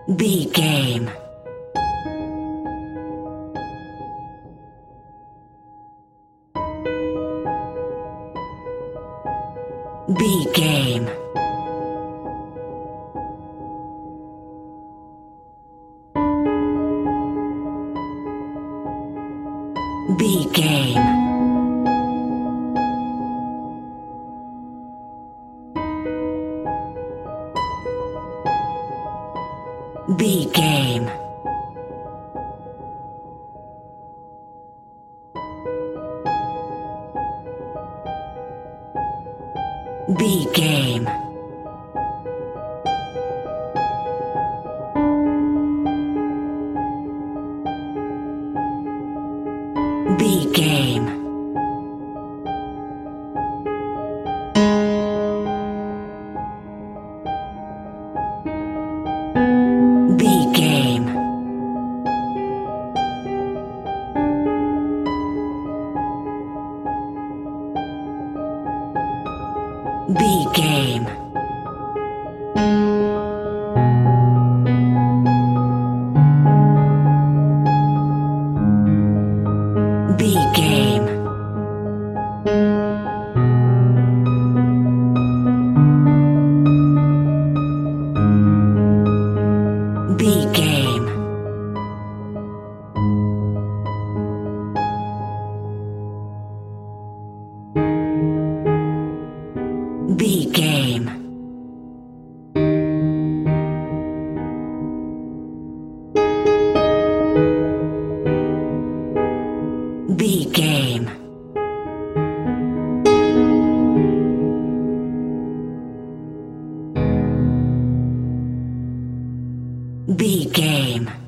B game. B game. B game. B game. B game. B game. B game. B game. B game. B game. B game. B game. B game.